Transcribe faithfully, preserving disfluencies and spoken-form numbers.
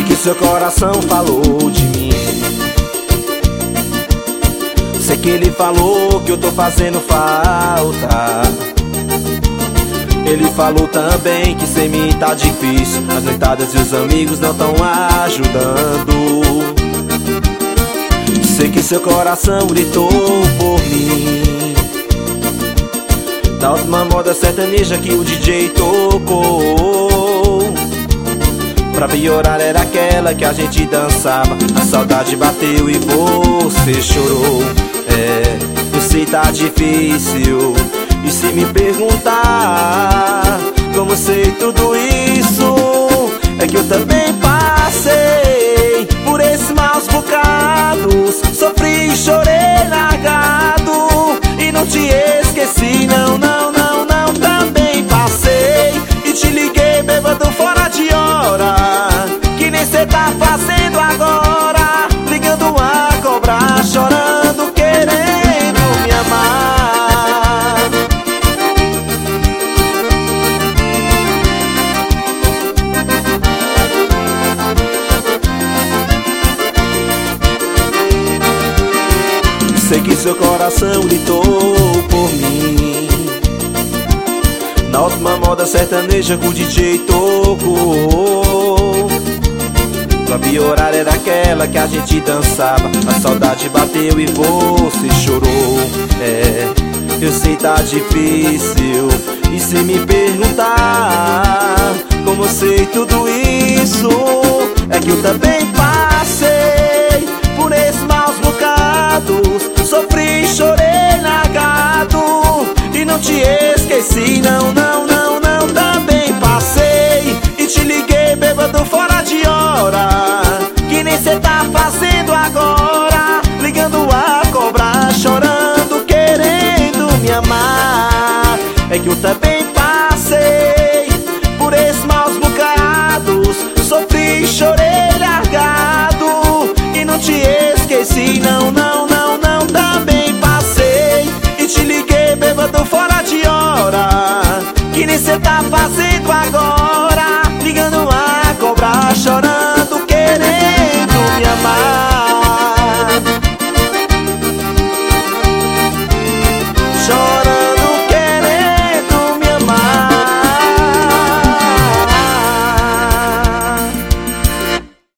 que seu coração falou de mim. Sei que ele falou que eu tô fazendo falta. Ele falou também que sem mim tá difícil, as noitadas e os amigos não tão ajudando. Sei que seu coração gritou por mim na última moda sertaneja que o D J tocou. Pra piorar era aquela que a gente dançava, a saudade bateu e você chorou. É, eu sei tá difícil, e se me perguntar como sei tudo isso, é que eu também passei por esses maus bocados. Sofri e chorei largado e não te esqueci, não, não, não, não. Também passei e te liguei bêbado fora de hora, que nem cê tá fazendo agora, ligando a cobrar, chorando, querendo me amar. Sei que seu coração gritou por mim na última moda sertaneja que o D J tocou. Pra piorar era aquela que a gente dançava, a saudade bateu e você chorou. É, eu sei tá difícil, e se me perguntar como sei tudo isso, é que eu também passei por esses maus bocados. Sofri e chorei largado e não te esqueci, não, não, não, não. Também passei e te liguei bêbado fora de hora, que nem cê tá fazendo agora, ligando a cobrar, chorando, querendo me amar. É que eu também passei por esses maus bocados. Sofri e chorei largado e não te esqueci, não, não, não, não. Também passei e te liguei bêbado fora de hora, que nem cê tá fazendo